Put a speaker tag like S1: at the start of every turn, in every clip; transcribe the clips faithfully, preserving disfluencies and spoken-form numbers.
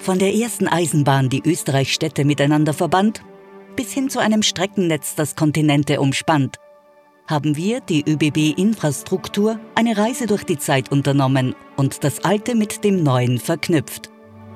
S1: Von der ersten Eisenbahn, die Österreichs Städte miteinander verband, bis hin zu einem Streckennetz, das Kontinente umspannt, haben wir, die ÖBB-Infrastruktur, eine Reise durch die Zeit unternommen und das Alte mit dem Neuen verknüpft.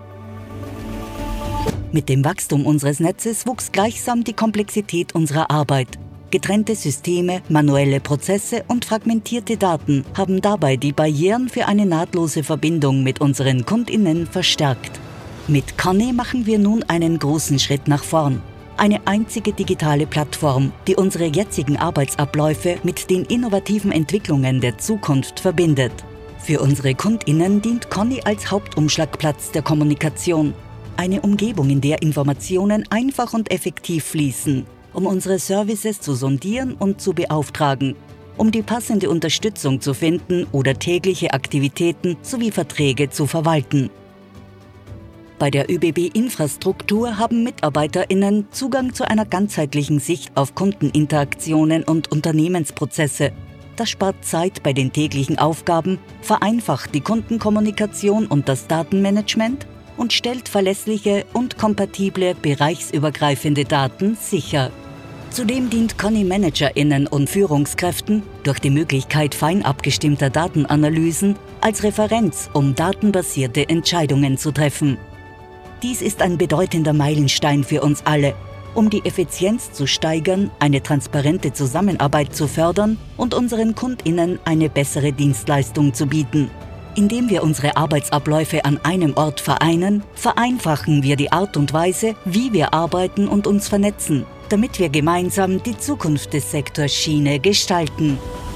S1: Mit dem Wachstum unseres Netzes wuchs gleichsam die Komplexität unserer Arbeit. Getrennte Systeme, manuelle Prozesse und fragmentierte Daten haben dabei die Barrieren für eine nahtlose Verbindung mit unseren KundInnen verstärkt. Mit Conny machen wir nun einen großen Schritt nach vorn. Eine einzige digitale Plattform, die unsere jetzigen Arbeitsabläufe mit den innovativen Entwicklungen der Zukunft verbindet. Für unsere KundInnen dient Conny als Hauptumschlagplatz der Kommunikation. Eine Umgebung, in der Informationen einfach und effektiv fließen, um unsere Services zu sondieren und zu beauftragen, um die passende Unterstützung zu finden oder tägliche Aktivitäten sowie Verträge zu verwalten. Bei der ÖBB-Infrastruktur haben MitarbeiterInnen Zugang zu einer ganzheitlichen Sicht auf Kundeninteraktionen und Unternehmensprozesse. Das spart Zeit bei den täglichen Aufgaben, vereinfacht die Kundenkommunikation und das Datenmanagement und stellt verlässliche und kompatible bereichsübergreifende Daten sicher. Zudem dient Conny ManagerInnen und Führungskräften durch die Möglichkeit fein abgestimmter Datenanalysen als Referenz, um datenbasierte Entscheidungen zu treffen. Dies ist ein bedeutender Meilenstein für uns alle, um die Effizienz zu steigern, eine transparente Zusammenarbeit zu fördern und unseren KundInnen eine bessere Dienstleistung zu bieten. Indem wir unsere Arbeitsabläufe an einem Ort vereinen, vereinfachen wir die Art und Weise, wie wir arbeiten und uns vernetzen, damit wir gemeinsam die Zukunft des Sektors Schiene gestalten.